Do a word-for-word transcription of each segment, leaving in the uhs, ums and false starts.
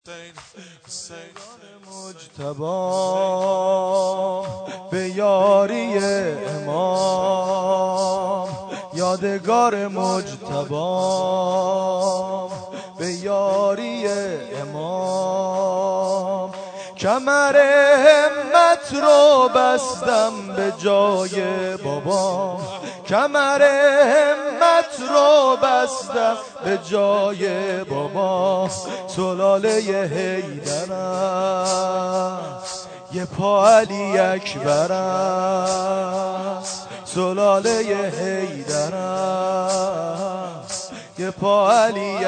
مجتبی به یاری امام، یادگار مجتبی به یاری امام. کمر همت رو بستم به جای بابا، کمر همت رو بستم به جای بابا. سلاله حیدرم، یه پا علی اکبرم. سلاله حیدرم، یه پا علی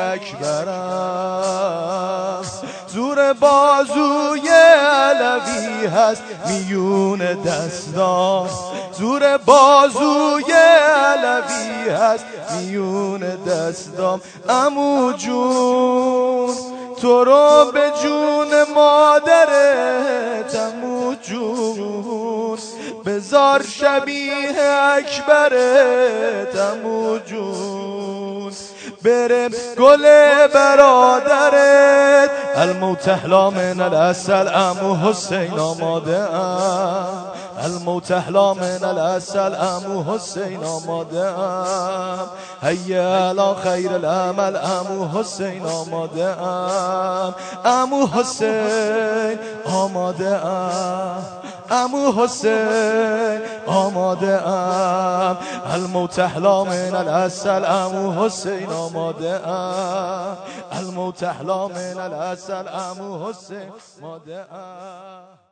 اکبرم. زور بازوی علوی هست میون دستام، زور بازوی علوی هست میون دستام. عمو جون تو رو به جون مادرت، عمو جون بذار شبیه اکبرت، عمو جون برم گل برادرت. الموت احلی من العسل، عمو حسین آماده ام. الموت احلی من العسل، عمو حسین آماده ام. هیا علی خیر العمل، عمو حسین آماده ام. عمو حسین آماده ام، عمو حسین آماده ام. الموت احلی من العسل، عمو حسین آماده ام. الموت احلی من العسل، عمو حسین آماده ام.